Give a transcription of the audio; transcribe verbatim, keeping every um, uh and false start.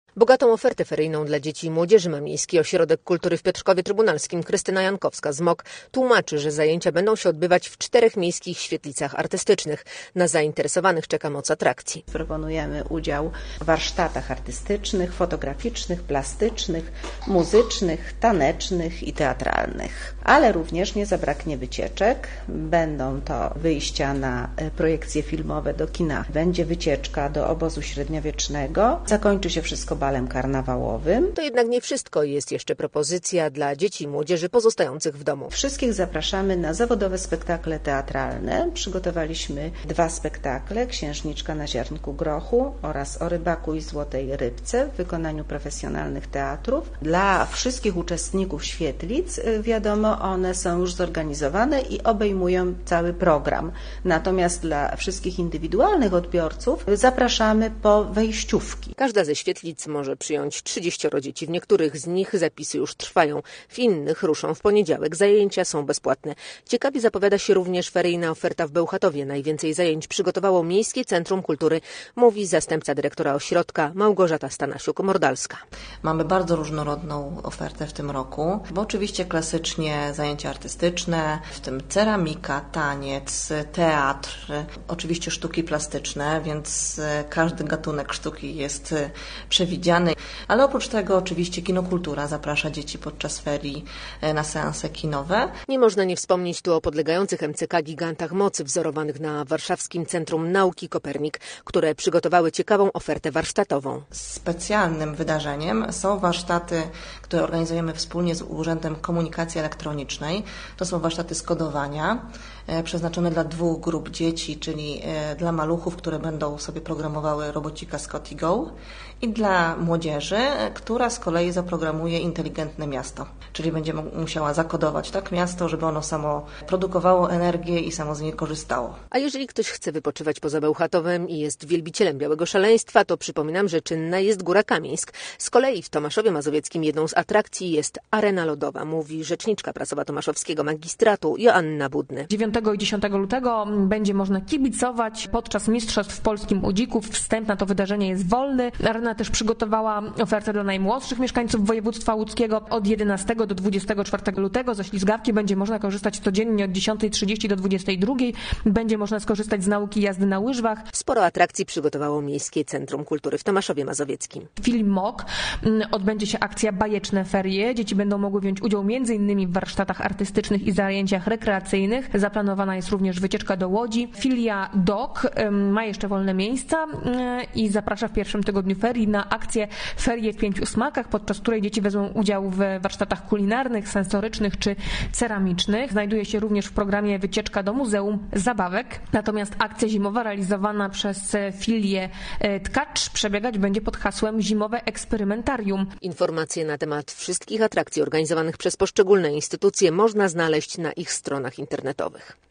Bogatą ofertę feryjną dla dzieci i młodzieży ma Miejski Ośrodek Kultury w Piotrkowie Trybunalskim. Krystyna Jankowska z M O K tłumaczy, że zajęcia będą się odbywać w czterech miejskich świetlicach artystycznych. Na zainteresowanych czeka moc atrakcji. Proponujemy udział w warsztatach artystycznych, fotograficznych, plastycznych, muzycznych, tanecznych i teatralnych. Ale również nie zabraknie wycieczek. Będą to wyjścia na projekcje filmowe do kina. Będzie wycieczka do obozu średniowiecznego. Zakończy się wszystko balem karnawałowym. To jednak nie wszystko. Jest jeszcze propozycja dla dzieci i młodzieży pozostających w domu. Wszystkich zapraszamy na zawodowe spektakle teatralne. Przygotowaliśmy dwa spektakle: Księżniczka na ziarnku grochu oraz O rybaku i złotej rybce w wykonaniu profesjonalnych teatrów. Dla wszystkich uczestników świetlic, wiadomo, one są już zorganizowane i obejmują cały program. Natomiast dla wszystkich indywidualnych odbiorców zapraszamy po wejściówki. Każda ze świetlic może przyjąć trzydzieścioro dzieci. W niektórych z nich zapisy już trwają, w innych ruszą w poniedziałek. Zajęcia są bezpłatne. Ciekawie zapowiada się również feryjna oferta w Bełchatowie. Najwięcej zajęć przygotowało Miejskie Centrum Kultury, mówi zastępca dyrektora ośrodka Małgorzata Stanasiuk-Mordalska. Mamy bardzo różnorodną ofertę w tym roku, bo oczywiście klasycznie zajęcia artystyczne, w tym ceramika, taniec, teatr, oczywiście sztuki plastyczne, więc każdy gatunek sztuki jest przewidziany. Ale oprócz tego oczywiście kinokultura zaprasza dzieci podczas ferii na seanse kinowe. Nie można nie wspomnieć tu o podlegających M C K gigantach mocy wzorowanych na Warszawskim Centrum Nauki Kopernik, które przygotowały ciekawą ofertę warsztatową. Specjalnym wydarzeniem są warsztaty, które organizujemy wspólnie z Urzędem Komunikacji Elektronicznej. To są warsztaty z kodowania przeznaczone dla dwóch grup dzieci, czyli dla maluchów, które będą sobie programowały robocika Scott i Go, i dla młodzieży, która z kolei zaprogramuje inteligentne miasto, czyli będzie musiała zakodować tak miasto, żeby ono samo produkowało energię i samo z niej korzystało. A jeżeli ktoś chce wypoczywać poza Bełchatowem i jest wielbicielem białego szaleństwa, to przypominam, że czynna jest Góra Kamieńsk. Z kolei w Tomaszowie Mazowieckim jedną z atrakcji jest arena lodowa, mówi rzeczniczka prasowa tomaszowskiego magistratu Joanna Budny. dziewiątego i dziesiątego lutego będzie można kibicować podczas Mistrzostw Polskim u Dzików. Wstęp na to wydarzenie jest wolny. Arena też przygotowała ofertę dla najmłodszych mieszkańców województwa łódzkiego. Od jedenastego do dwudziestego czwartego lutego ze ślizgawki będzie można korzystać codziennie od dziesiątej trzydzieści do dwudziestej drugiej. Będzie można skorzystać z nauki jazdy na łyżwach. Sporo atrakcji przygotowało Miejskie Centrum Kultury w Tomaszowie Mazowieckim. W filii M O K odbędzie się akcja Bajeczne Ferie. Dzieci będą mogły wziąć udział między innymi w warsztatach artystycznych i zajęciach rekreacyjnych. Zaplanowana jest również wycieczka do Łodzi. Filia D O K ma jeszcze wolne miejsca i zaprasza w pierwszym tygodniu ferii na akcję Ferie w pięciu smakach, podczas której dzieci wezmą udział w warsztatach kulinarnych, sensorycznych czy ceramicznych. Znajduje się również w programie wycieczka do Muzeum Zabawek. Natomiast akcja zimowa realizowana przez filię Tkacz przebiegać będzie pod hasłem Zimowe Eksperymentarium. Informacje na temat wszystkich atrakcji organizowanych przez poszczególne instytucje można znaleźć na ich stronach internetowych.